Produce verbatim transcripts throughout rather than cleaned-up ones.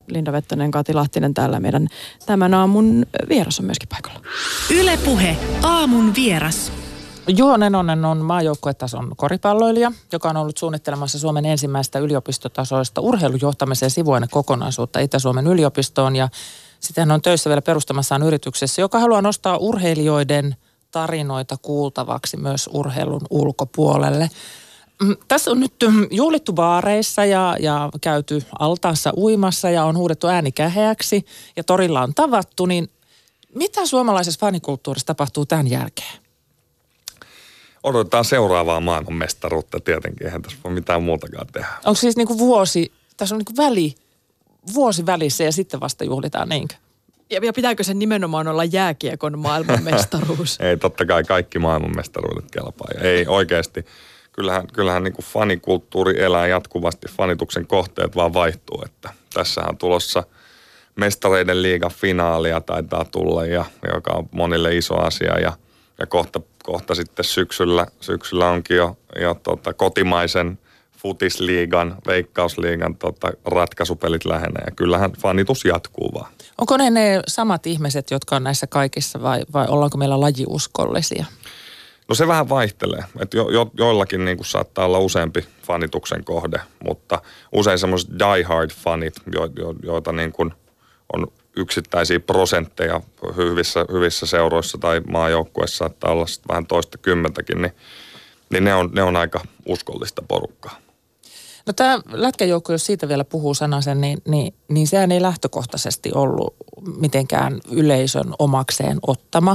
Linda Vettonen, Kati Lahtinen täällä. Meidän tämän aamun vieras on myöskin paikalla. Yle Puhe, aamun vieras. Juho Nenonen on maajoukkuetason koripalloilija, joka on ollut suunnittelemassa Suomen ensimmäistä yliopistotasoista urheilujohtamisen sivuainekokonaisuutta Itä-Suomen yliopistoon. Ja sitten hän on töissä vielä perustamassaan yrityksessä, joka haluaa nostaa urheilijoiden tarinoita kuultavaksi myös urheilun ulkopuolelle. Tässä on nyt juhlittu baareissa ja, ja käyty altaassa uimassa ja on huudettu ääni käheäksi ja torilla on tavattu, niin mitä suomalaisessa fanikulttuurissa tapahtuu tämän jälkeen? Odotetaan seuraavaa maailmanmestaruutta tietenkin, eihän tässä voi mitään muutakaan tehdä. Onko siis niin kuin vuosi, tässä on niin kuin väli, vuosi välissä ja sitten vasta juhlitaan, niinkö? Ja, ja pitääkö sen nimenomaan olla jääkiekon maailmanmestaruus? Ei, totta kai kaikki maailmanmestaruudet kelpaa. Ei oikeasti. Kyllähän, kyllähän niin kuin fanikulttuuri elää jatkuvasti, fanituksen kohteet vaan vaihtuu. Että tässähän on tulossa mestareiden liigan finaalia taitaa tulla, ja, joka on monille iso asia. Ja, ja kohta, kohta sitten syksyllä, syksyllä onkin jo, jo tota, kotimaisen futisliigan, veikkausliigan tota, ratkaisupelit lähenee. Ja kyllähän fanitus jatkuu vaan. Onko ne ne samat ihmiset, jotka on näissä kaikissa vai, vai ollaanko meillä lajiuskollisia? No se vähän vaihtelee. Että jo, jo, joillakin niin kuin saattaa olla useampi fanituksen kohde, mutta usein semmoiset die-hard-fanit, jo, jo, joita niin kuin on yksittäisiä prosentteja hyvissä, hyvissä seuroissa tai maajoukkueissa saattaa olla vähän toista kymmentäkin, niin, niin ne, on, ne on aika uskollista porukkaa. No tämä lätkäjoukko, jos siitä vielä puhuu sanasen, niin, niin, niin sehän ei lähtökohtaisesti ollut mitenkään yleisön omakseen ottama.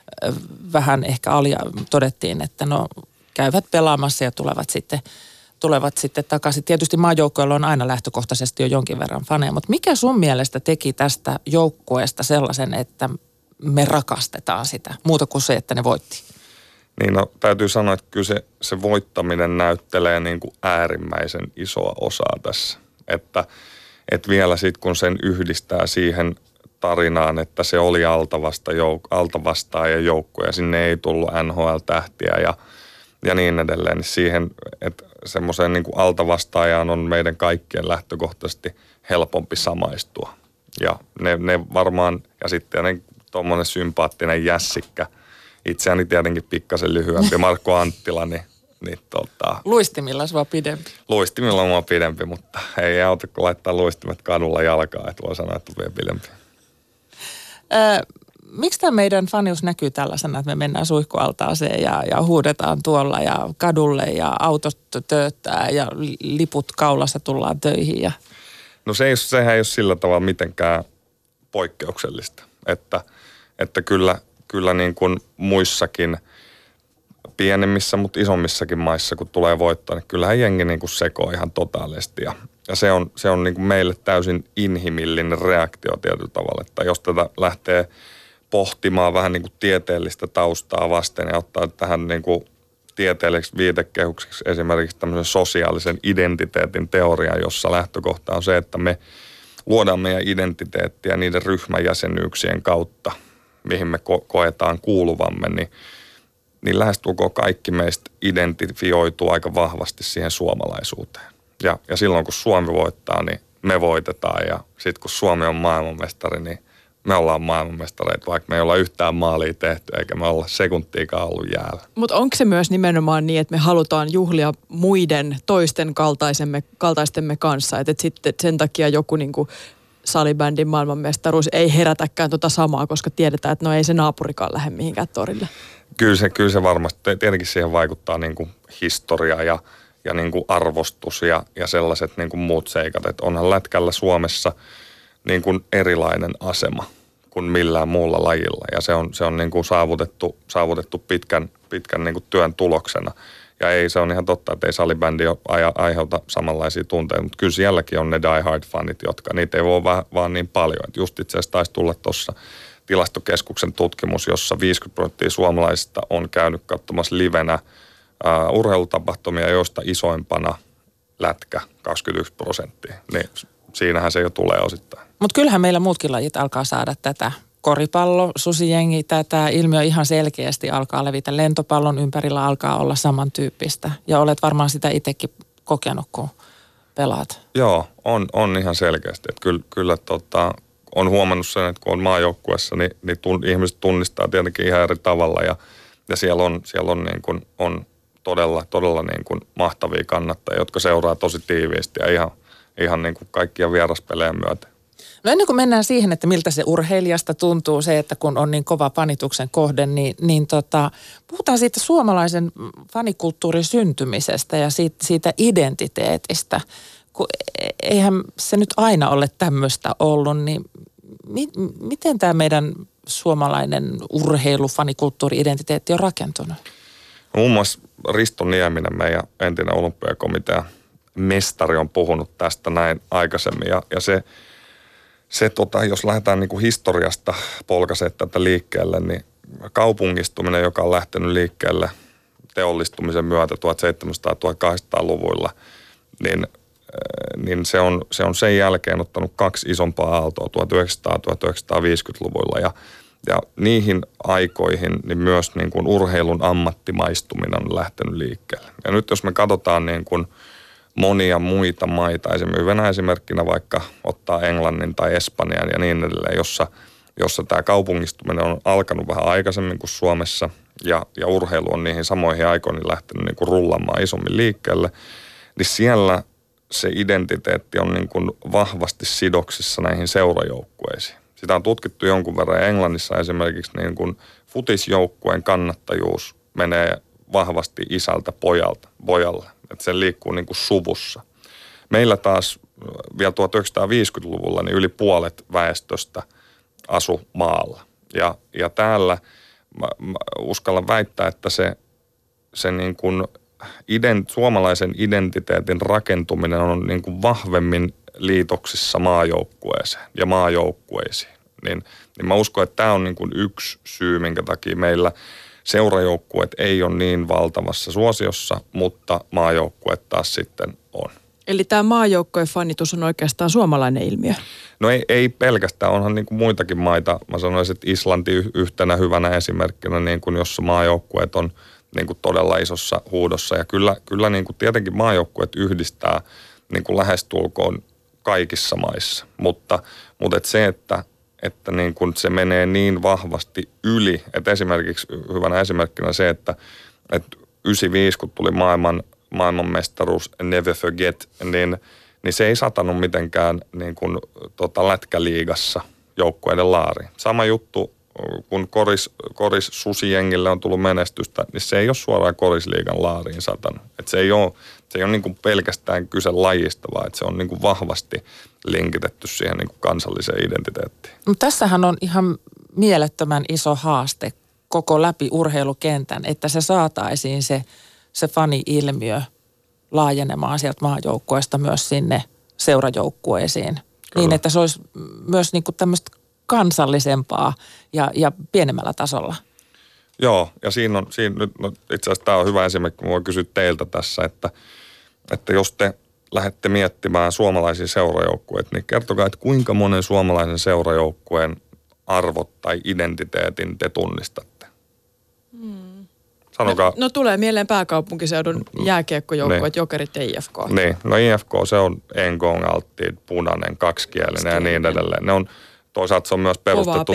Vähän ehkä alia todettiin, että no käyvät pelaamassa ja tulevat sitten, tulevat sitten takaisin. Tietysti maajoukkoilla on aina lähtökohtaisesti jo jonkin verran faneja, mutta mikä sun mielestä teki tästä joukkueesta sellaisen, että me rakastetaan sitä, muuta kuin se, että ne voitti? Niin no täytyy sanoa, että kyllä se, se voittaminen näyttelee niin kuin äärimmäisen isoa osaa tässä. Että, että vielä sitten kun sen yhdistää siihen tarinaan, että se oli altavasta jouk- altavastaajan joukko ja sinne ei tullut N H L-tähtiä ja, ja niin edelleen. Niin siihen, että semmoiseen niin kuin altavastaajaan on meidän kaikkien lähtökohtaisesti helpompi samaistua. Ja ne, ne varmaan, ja sitten ne tuommoinen sympaattinen jässikkä, itseäni tietenkin pikkasen lyhyempi, Markku Anttila, niin, niin tota... Luistimilla vaan pidempi. Luistimilla on vaan pidempi, mutta ei auta, kun laittaa luistimet kadulla jalkaan, että voi sanoa, että on vielä pidempi. Öö, miksi tämä meidän fanius näkyy tällaisena, että me mennään suihkualtaaseen ja, ja huudetaan tuolla ja kadulle ja autot tööttää ja liput kaulassa tullaan töihin? Ja... No se ei, sehän ei ole sillä tavalla mitenkään poikkeuksellista, että, että kyllä... Kyllä niin kuin muissakin pienemmissä, mutta isommissakin maissa, kun tulee voittaa, niin kyllähän jengi niin kuin sekoo ihan totaalisesti. Ja, ja se on, se on niin kuin meille täysin inhimillinen reaktio tietyllä tavalla, että jos tätä lähtee pohtimaan vähän niin kuin tieteellistä taustaa vasten ja ottaa tähän niin kuin tieteelliseksi viitekehykseksi esimerkiksi tämmöisen sosiaalisen identiteetin teorian, jossa lähtökohta on se, että me luodaan meidän identiteettiä niiden ryhmäjäsenyyksien kautta, mihin me ko- koetaan kuuluvamme, niin, niin lähestulkoon kaikki meistä identifioituu aika vahvasti siihen suomalaisuuteen. Ja, ja silloin kun Suomi voittaa, niin me voitetaan. Ja sitten kun Suomi on maailmanmestari, niin me ollaan maailmanmestareita, vaikka me ei olla yhtään maalia tehty, eikä me olla sekuntiikaan ollut jäällä. Mutta onko se myös nimenomaan niin, että me halutaan juhlia muiden toisten kaltaisemme, kaltaistemme kanssa, että et sitten sen takia joku niinku salibändin maailmanmestaruus ei herätäkään tota samaa, koska tiedetään, että no ei se naapurikaan lähde mihinkään torille. Kyllä se, kyllä se varmasti, tietenkin siihen vaikuttaa niin kuin historia ja, ja niin kuin arvostus ja, ja sellaiset niin kuin muut seikat, että onhan lätkällä Suomessa niin kuin erilainen asema kuin millään muulla lajilla ja se on, se on niin kuin saavutettu, saavutettu pitkän, pitkän niin kuin työn tuloksena. Ja ei, se on ihan totta, että ei salibändi aiheuta samanlaisia tunteita, mutta kyllä sielläkin on ne die-hard-fanit, jotka niitä ei voi vaan, vaan niin paljon. Et just itse asiassa taisi tulla tuossa tilastokeskuksen tutkimus, jossa viisikymmentä prosenttia suomalaisista on käynyt katsomassa livenä uh, urheilutapahtumia, joista isoimpana lätkä kaksikymmentäyksi prosenttia. Niin siinähän se jo tulee osittain. Mutta kyllähän meillä muutkin lajit alkaa saada tätä. Koripallo, susijengi, tämä ilmiö ihan selkeästi alkaa levitä. Lentopallon ympärillä alkaa olla samantyyppistä. Ja olet varmaan sitä itsekin kokenut, kun pelaat? Joo, on, on ihan selkeästi. Että kyllä, kyllä tota, on huomannut sen, että kun on maajoukkuessa, niin, niin tun, ihmiset tunnistaa tietenkin ihan eri tavalla. Ja, ja siellä on, siellä on, niin kuin, on todella, todella niin kuin mahtavia kannattajia, jotka seuraa tosi tiiviisti ja ihan, ihan niin kuin kaikkia vieraspelejä myöten. No ennen kuin mennään siihen, että miltä se urheilijasta tuntuu se, että kun on niin kova fanituksen kohde, niin, niin tota, puhutaan siitä suomalaisen fanikulttuurin syntymisestä ja siitä, siitä identiteetistä. Kun eihän se nyt aina ole tämmöistä ollut, niin mi, miten tämä meidän suomalainen urheilu, fanikulttuuri, identiteetti on rakentunut? Muun muassa Risto Nieminen, meidän entinen olympiakomitean mestari, on puhunut tästä näin aikaisemmin ja, ja se Se, tota, jos lähdetään niin kuin historiasta polkaisee tätä liikkeelle, niin kaupungistuminen, joka on lähtenyt liikkeelle teollistumisen myötä tuhatseitsemänsataa-tuhatkahdeksansataaluvuilla, niin, niin se, on, se on sen jälkeen ottanut kaksi isompaa aaltoa tuhatyhdeksänsataatuhatyhdeksänsataaviisikymmentäluvuilla. Ja, ja niihin aikoihin niin myös niin kuin urheilun ammattimaistuminen on lähtenyt liikkeelle. Ja nyt jos me katsotaan niin kuin monia muita maita, esimerkiksi hyvänä esimerkkinä vaikka ottaa Englannin tai Espanjan ja niin edelleen, jossa, jossa tämä kaupungistuminen on alkanut vähän aikaisemmin kuin Suomessa ja, ja urheilu on niihin samoihin aikoihin lähtenyt niin kuin rullaamaan isommin liikkeelle, niin siellä se identiteetti on niin kuin vahvasti sidoksissa näihin seurajoukkueisiin. Sitä on tutkittu jonkun verran. Englannissa esimerkiksi niin kuin futisjoukkueen kannattajuus menee vahvasti isältä pojalta, pojalle. Että se liikkuu niin kuin suvussa. Meillä taas vielä tuhatyhdeksänsataaviisikymmentäluvulla niin yli puolet väestöstä asui maalla. Ja, ja täällä mä, mä uskallan väittää, että se, se niin kuin ident, suomalaisen identiteetin rakentuminen on niin kuin vahvemmin liitoksissa maajoukkueeseen ja maajoukkueisiin. Niin, niin mä uskon, että tämä on niin kuin yksi syy, minkä takia meillä seurajoukkueet ei ole niin valtavassa suosiossa, mutta maajoukkueet taas sitten on. Eli tämä maajoukkojen fanitus on oikeastaan suomalainen ilmiö? No ei, ei pelkästään, onhan niin kuin muitakin maita. Mä sanoisin, että Islanti yhtenä hyvänä esimerkkinä, niin kuin jossa maajoukkueet on niin kuin todella isossa huudossa. Ja kyllä, kyllä niin kuin tietenkin maajoukkueet yhdistää niin kuin lähestulkoon kaikissa maissa, mutta, mutta et se, että että niin kun se menee niin vahvasti yli, että esimerkiksi hyvänä esimerkkinä se, että, että yhdeksänkymmentäviisi, kun tuli maailman, maailmanmestaruus Never Forget, niin, niin se ei satanut mitenkään niin kuin, tota, lätkäliigassa joukkueiden laariin. Sama juttu, kun koris, koris susijengille on tullut menestystä, niin se ei ole suoraan korisliigan laariin satanut. Et se ei ole, se ei ole niin kuin pelkästään kyse lajista, vaan että se on niin kuin vahvasti linkitetty siihen niin kuin kansalliseen identiteettiin. Mutta tässähän on ihan mielettömän iso haaste koko läpi urheilukentän, että se saataisiin se, se fani-ilmiö laajenemaan sieltä maajoukkueesta myös sinne seurajoukkueisiin. Kyllä. Niin, että se olisi myös niin kuin tämmöistä kansallisempaa ja, ja pienemmällä tasolla. Joo, ja siinä on, siinä nyt, no itse asiassa tämä on hyvä esimerkki, kun voin kysyä teiltä tässä, että, että jos te lähdette miettimään suomalaisia seurajoukkueita, niin kertokaa, että kuinka monen suomalaisen seurajoukkueen arvot tai identiteetin te tunnistatte? Hmm. Sanokaa. No, no tulee mieleen pääkaupunkiseudun jääkiekkojoukkueet, niin. Jokerit ja I F K. Niin, no I F K se on Engong-alttiin, punainen, kaksikielinen ja niin edelleen. Ne on, toisaalta se on myös perustettu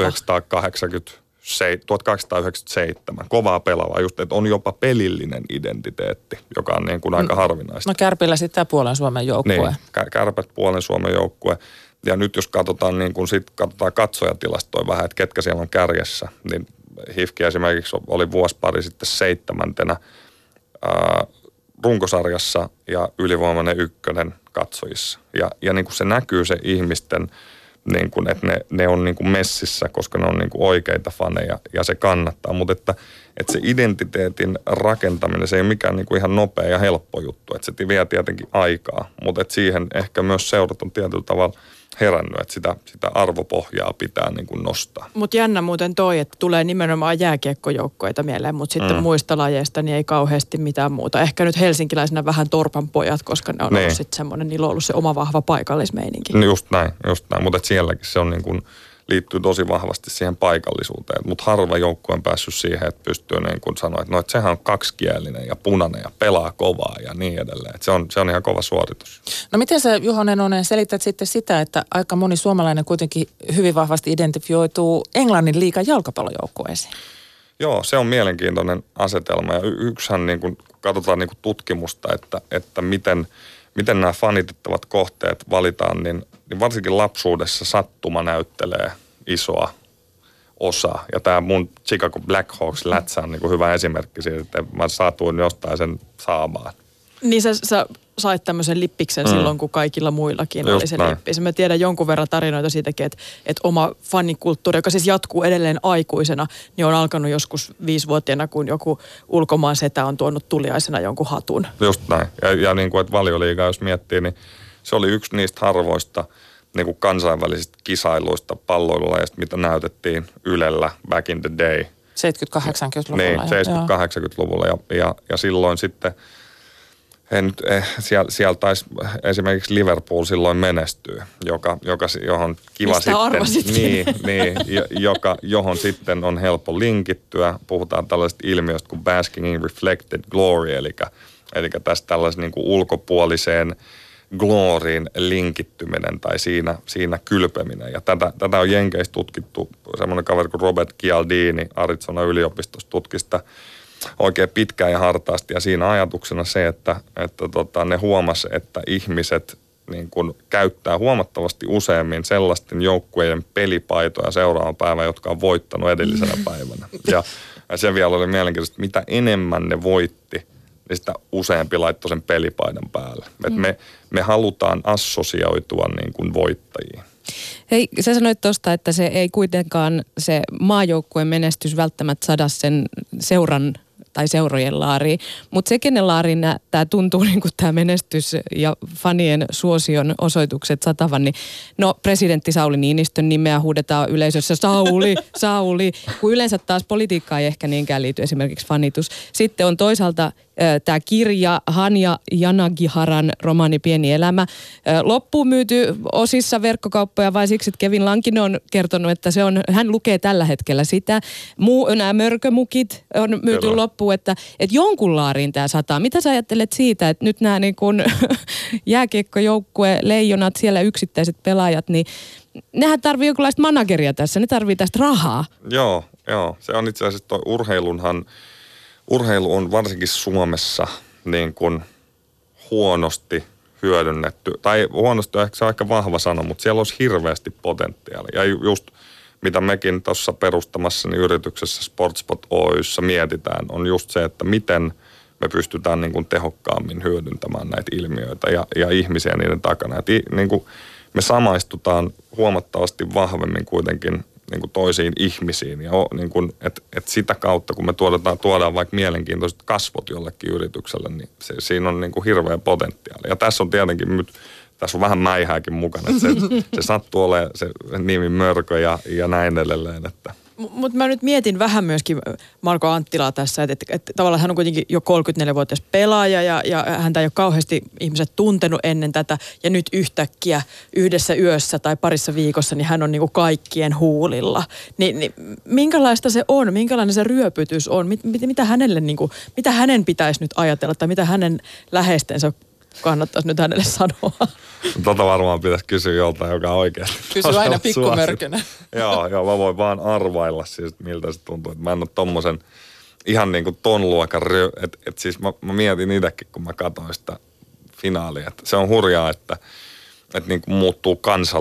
tuhatkahdeksansataayhdeksänkymmentäseitsemän. Kovaa pelaava, just että on jopa pelillinen identiteetti, joka on niin kuin aika harvinaista. No Kärpillä sitten tämä puolen Suomen joukkue. Niin, Kärpät puolen Suomen joukkue. Ja nyt jos katsotaan, niin kun sit katsotaan katsojatilastoja vähän, että ketkä siellä on kärjessä, niin H I F K esimerkiksi oli vuosi pari sitten seitsemäntenä ää, runkosarjassa ja ylivoimainen ykkönen katsojissa. Ja, ja niin kuin se näkyy se ihmisten, niin kuin, että ne, ne on niin kuin messissä, koska ne on niin kuin oikeita faneja ja se kannattaa. Mutta että, että se identiteetin rakentaminen, se ei ole mikään niin kuin ihan nopea ja helppo juttu. Että se vie tietenkin aikaa, mutta että siihen ehkä myös seurat on tietyllä tavalla herännyt, että sitä, sitä arvopohjaa pitää niin kuin nostaa. Mutta jännä muuten toi, että tulee nimenomaan jääkiekkojoukkoita mieleen, mutta sitten mm. muista lajeista niin ei kauheasti mitään muuta. Ehkä nyt helsinkiläisenä vähän torpan pojat, koska ne on niin. ollut sitten semmoinen, niillä on ollut se oma vahva paikallismeininki. Just näin, just näin. Mutta sielläkin se on niin kuin liittyy tosi vahvasti siihen paikallisuuteen. Mutta harva joukkue on päässyt siihen, että pystyy niin kuin sanoa, että no, että sehän on kaksikielinen ja punainen ja pelaa kovaa ja niin edelleen. Että se on, se on ihan kova suoritus. No miten sä, Juho Nenonen, selität sitten sitä, että aika moni suomalainen kuitenkin hyvin vahvasti identifioituu Englannin liigan jalkapallojoukkueeseen? Joo, se on mielenkiintoinen asetelma ja y- yksihän niin kuin, kun katsotaan niin kuin tutkimusta, että, että miten, miten nämä fanitettavat kohteet valitaan, niin, niin varsinkin lapsuudessa sattuma näyttelee isoa osaa. Ja tämä mun Chicago Blackhawks lätsä on niin kuin hyvä esimerkki siitä, että mä satuin jostain sen saamaan. Niin sä, sä sait tämmöisen lippiksen mm. silloin, kun kaikilla muillakin Just oli se näin. lippis. Mä tiedän jonkun verran tarinoita siitäkin, että, että oma fanikulttuuri, joka siis jatkuu edelleen aikuisena, niin on alkanut joskus viisivuotiaana, kun joku ulkomaan setä on tuonut tuliaisena jonkun hatun. Just näin. Ja, ja niin kuin, että Valioliiga, jos miettii, niin se oli yksi niistä harvoista niin kuin kansainvälisistä kisailuista palloilulajista, mitä näytettiin Ylellä back in the day. seitsemänkymmentä-kahdeksankymmentäluvulla. Niin, seitsemänkymmentä-kahdeksankymmentäluvulla. Ja, ja, ja silloin sitten He nyt, eh, siellä, siellä taisi esimerkiksi Liverpool silloin menestyä, joka, joka, johon kiva Mistä sitten, arvasit? niin, niin, joka, johon sitten on helppo linkittyä. Puhutaan tällaisesta ilmiöstä kuin basking in reflected glory, eli, eli tästä tällaisen niin kuin ulkopuoliseen gloriin linkittyminen tai siinä, siinä kylpeminen. Ja tätä, tätä on Jenkeissä tutkittu, semmoinen kaveri kuin Robert Cialdini Arizona yliopistossa tutkista oikein pitkään ja hartaasti. Ja siinä ajatuksena se, että, että tota, ne huomasi, että ihmiset niin kun käyttää huomattavasti useammin sellaisten joukkueiden pelipaitoja seuraavan päivän, jotka on voittanut edellisenä päivänä. Ja, ja se vielä oli mielenkiintoista, että mitä enemmän ne voitti, niin sitä useampi laittoi sen pelipaidan päälle. Mm. Me, me halutaan assosioitua niin kuin voittajiin. Hei, sä sanoit tuosta, että se ei kuitenkaan se maajoukkueen menestys välttämättä sada sen seuran tai seurojen laariin, mutta se, kenen laariin tämä tuntuu niin kuin tämä menestys ja fanien suosion osoitukset satavan, niin no presidentti Sauli Niinistön nimeä huudetaan yleisössä Sauli, Sauli, kun yleensä taas politiikkaa ei ehkä niinkään liity esimerkiksi fanitus. Sitten on toisaalta tämä kirja Hanya Yanagiharan romaani Pieni elämä. Loppuun myyty osissa verkkokauppoja vai siksi, että Kevin Lankinen on kertonut, että se on, hän lukee tällä hetkellä sitä. Muu, nämä mörkömukit on myyty Kyllä. loppuun, että, että jonkun laariin tämä sataa. Mitä sä ajattelet siitä, että nyt nämä niin kuin jääkiekkojoukkue, leijonat, siellä yksittäiset pelaajat, niin nehän tarvii jonkinlaista manageria tässä, ne tarvii tästä rahaa. Joo, joo. Se on itse asiassa toi urheilunhan Urheilu on varsinkin Suomessa niin kuin huonosti hyödynnetty, tai huonosti ehkä se on ehkä vahva sana, mutta siellä olisi hirveästi potentiaalia. Ja just mitä mekin tuossa perustamassani yrityksessä Sportspot Oy:ssä mietitään, on just se, että miten me pystytään niin kuin tehokkaammin hyödyntämään näitä ilmiöitä ja, ja ihmisiä niiden takana. Et, niin kuin me samaistutaan huomattavasti vahvemmin kuitenkin niin kuin toisiin ihmisiin. Ja niin kuin, et, et sitä kautta, kun me tuodaan, tuodaan vaikka mielenkiintoiset kasvot jollekin yritykselle, niin se, siinä on niin kuin hirveä potentiaali. Ja tässä on tietenkin nyt, tässä on vähän mäihääkin mukana, että se, se sattuu olemaan se nimi Mörkö ja, ja näin edelleen, että mutta mä nyt mietin vähän myöskin Marko Anttilaa tässä, että, että, että tavallaan hän on kuitenkin jo kolmekymmentäneljävuotias pelaaja ja, ja häntä ei ole kauheasti ihmiset tuntenut ennen tätä. Ja nyt yhtäkkiä yhdessä yössä tai parissa viikossa, niin hän on niin kuin kaikkien huulilla. Ni, niin minkälaista se on? Minkälainen se ryöpytys on? Mit, mit, mitä, hänelle, niin kuin, mitä hänen pitäisi nyt ajatella tai mitä hänen läheistensä kannattaisi nyt hänelle sanoa? Tota varmaan pitäisi kysyä joltain, joka oikeasti. Kysy aina pikkumörkönä. Joo, joo, mä voin vaan arvailla siis, miltä se tuntuu. Että mä en ole tommosen ihan niin kuin ton luokan ryö. Että et siis mä, mä mietin itsekin, kun mä katsoin sitä finaalia. Että se on hurjaa, että et niin kuin muuttuu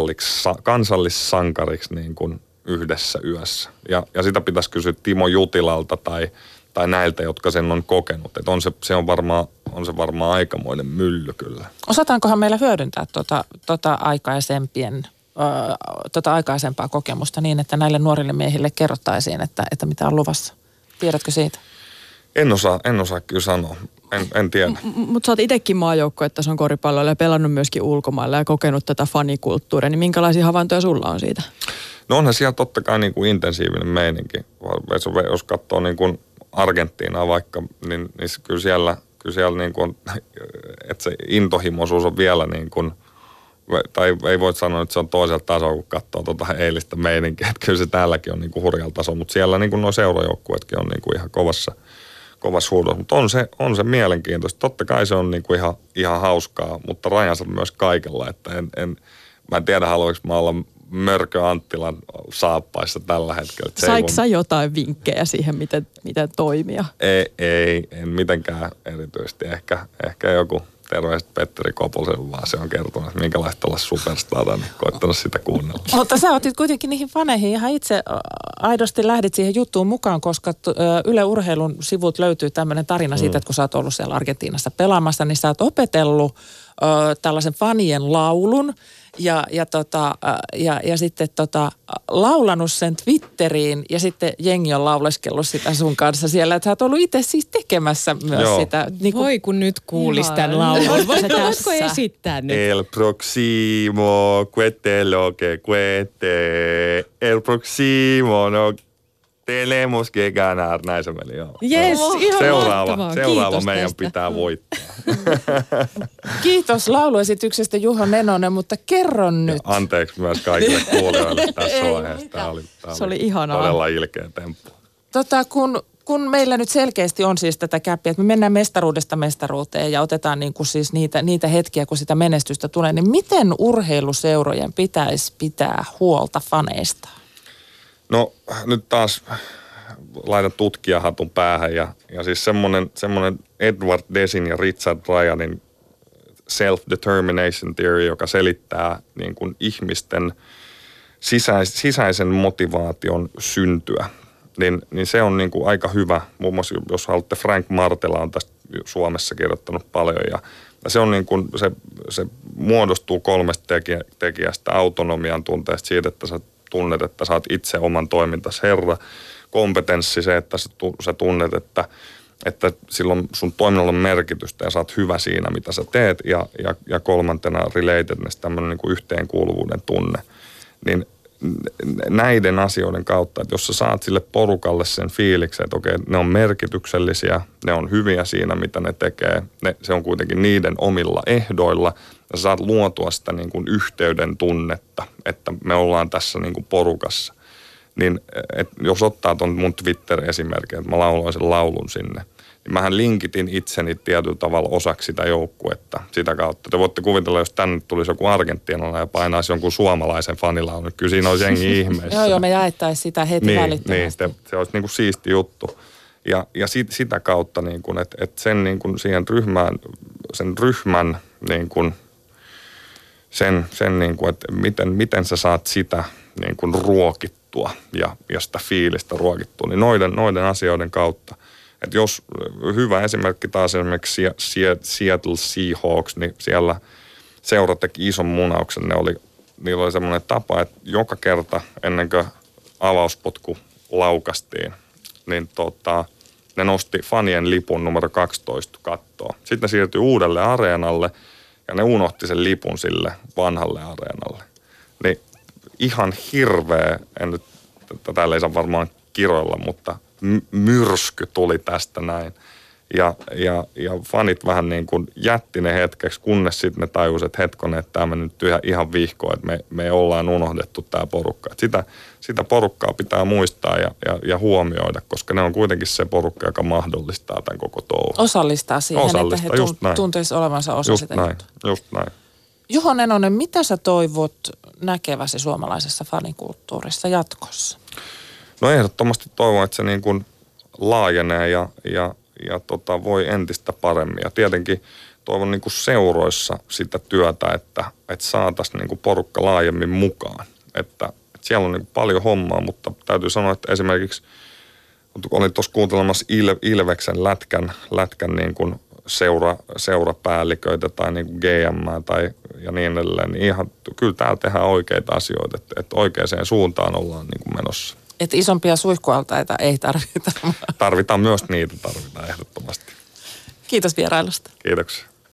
kansallissankariksi niin kuin yhdessä yössä. Ja, ja sitä pitäisi kysyä Timo Jutilalta tai tai näiltä, jotka sen on kokenut. Että on se, se on, varmaan, on se varmaan aikamoinen mylly kyllä. Osataankohan meillä hyödyntää tuota, tuota aikaisempien, ö, tuota aikaisempaa kokemusta niin, että näille nuorille miehille kerrottaisiin, että, että mitä on luvassa? Tiedätkö siitä? En osaa, en osaa kyllä sanoa. En, en tiedä. M- Mutta sä oot itsekin maajoukko, että se on koripalloilla ja pelannut myöskin ulkomailla ja kokenut tätä fanikulttuuria. Niin minkälaisia havaintoja sulla on siitä? No onhan siellä totta kai niin kuin intensiivinen meininki. Jos katsoo niin kuin Argentiinaa vaikka, niin, niin kyllä siellä, kyllä siellä niin kuin, että se intohimoisuus on vielä niin kuin tai ei voi sanoa, että se on toisella tasolla, kun katsoo tuota eilistä meininkiä. Että kyllä se täälläkin on niin kuin hurjalla tasolla, mutta siellä niin kuin nuo seurajoukkuetkin on niin kuin ihan kovassa, kovassa huudossa. Mutta on se, on se mielenkiintoista. Totta kai se on niin kuin ihan, ihan hauskaa, mutta rajansa myös kaikella. Että en, en, mä en tiedä, haluaisinko mä olla Mörkö Anttilan saappaissa tällä hetkellä. Saiko sä jotain vinkkejä siihen, miten, miten toimia? Ei, ei, en mitenkään erityisesti. Ehkä, ehkä joku terveiset Petteri Kopolselle vaan se on kertonut, että minkälaista olla superstara, niin koittanut sitä kuunnella. Mutta sä otit kuitenkin niihin faneihin ihan itse aidosti lähdit siihen juttuun mukaan, koska Yle Urheilun sivut löytyy tämmöinen tarina siitä, että kun sä oot ollut siellä Argentiinassa pelaamassa, niin sä oot opetellut ö, tällaisen fanien laulun ja, ja, tota, ja, ja sitten tota, laulanut sen Twitteriin ja sitten jengi on lauleskellut sitä sun kanssa siellä, että sä oot ollut itse siis tekemässä myös Joo. sitä. Niin kuin... Voi kun nyt kuulis tämän laulun. Voitko esittää nyt? El próximo cuete lo que cuete. El próximo no tenemos que ganar. Näin se meni. Joo. Yes, no. ihan Seuraava, mahtavaa. seuraava Kiitos meidän tästä. pitää voittaa. Kiitos lauluesityksestä Juho Nenonen, mutta kerro nyt. Ja anteeksi myös kaikille kuulijoille tässä vaiheessa. Tämä oli, tämä Se oli oli ihanaa. todella ilkeä temppu. Tota, kun, kun meillä nyt selkeästi on siis tätä käppiä, että me mennään mestaruudesta mestaruuteen ja otetaan niin kuin siis niitä, niitä hetkiä, kun sitä menestystä tulee, niin miten urheiluseurojen pitäisi pitää huolta faneista? No nyt taas laitan tutkijahatun päähän ja, ja siis semmoinen, semmoinen Edward Desin ja Richard Ryanin self-determination theory, joka selittää niin kuin ihmisten sisäis, sisäisen motivaation syntyä, niin, niin se on niin kuin aika hyvä. Muun muassa jos haluatte, Frank Martela on tästä Suomessa kirjoittanut paljon ja, ja se on niin kuin, se, se muodostuu kolmesta tekijä, tekijästä, autonomian tunteesta siitä, että sä tunnet, että sä oot itse oman toimintasi herra, kompetenssi se, että sä tunnet, että, että silloin sun toiminnalla on merkitystä ja sä oot hyvä siinä, mitä sä teet. Ja, ja, ja kolmantena relatedness, tämmöinen niin kuin yhteenkuuluvuuden tunne. Niin näiden asioiden kautta, että jos sä saat sille porukalle sen fiiliksen, että okei, ne on merkityksellisiä, ne on hyviä siinä, mitä ne tekee, ne, se on kuitenkin niiden omilla ehdoilla, ja sä saat luotua sitä niin kuin yhteyden tunnetta, että me ollaan tässä niin kuin porukassa. Niin et jos ottaa tuon mun Twitter-esimerkin, että mä lauloin sen laulun sinne, niin mähän linkitin itseni tietyllä tavalla osaksi sitä joukkuetta sitä kautta. Te voitte kuvitella, jos tänne tulisi joku argentiinalainen ja painaisi jonkun suomalaisen fanilaulun, niin kyllä siinä olisi jengi ihmeessä. Joo, joo, me jaettaisiin sitä heti niin, välittömästi. Niin, se, se olisi niin kuin siisti juttu. Ja, ja sit, sitä kautta, niin kuin, että, että sen niin kuin siihen ryhmään, sen ryhmän, niin kuin, sen, sen niin kuin, että miten, miten sä saat sitä niin kuin ruokittua ja, ja sitä fiilistä ruokittua, niin noiden, noiden asioiden kautta. Että jos hyvä esimerkki taas esimerkiksi Seattle Seahawks, niin siellä seura teki ison munauksen. Ne oli, niillä oli semmoinen tapa, että joka kerta ennen kuin avauspotku laukastiin, niin tota, ne nosti fanien lipun numero kaksitoista kattoon. Sitten ne siirtyi uudelle areenalle ja ne unohti sen lipun sille vanhalle areenalle. Niin ihan hirveä, en nyt, täällä ei saa varmaan kiroilla, mutta myrsky tuli tästä näin. Ja, ja, ja fanit vähän niin kuin jätti ne hetkeksi, kunnes sitten ne tajusivat, että hetkonen, että tämä mennyt ihan, ihan vihkoon, että me, me ollaan unohdettu tämä porukka. Että sitä, sitä porukkaa pitää muistaa ja, ja, ja huomioida, koska ne on kuitenkin se porukka, joka mahdollistaa tämän koko touhun. Osallistaa siihen, Osallistaa, että he tunteisivat olevansa osa just sitä näin, juttua. Just näin. Juho Nenonen, mitä sä toivot näkeväsi suomalaisessa fanikulttuurissa jatkossa? No ehdottomasti toivon, että se niin kuin laajenee ja, ja, ja tota, voi entistä paremmin. Ja tietenkin toivon niin kuin seuroissa sitä työtä, että, että saataisiin niin kuin porukka laajemmin mukaan. Että, että siellä on niin kuin paljon hommaa, mutta täytyy sanoa, että esimerkiksi olin tuossa kuuntelemassa Il, Ilveksen lätkän, lätkän niin kuin seura, seurapäälliköitä tai niin kuin G M tai ja niin edelleen. Niin ihan, kyllä täällä tehdään oikeita asioita, että, että oikeaan suuntaan ollaan niin kuin menossa. Että isompia suihkualtaita ei tarvita. Tarvitaan myös niitä, tarvitaan ehdottomasti. Kiitos vierailusta. Kiitoksia.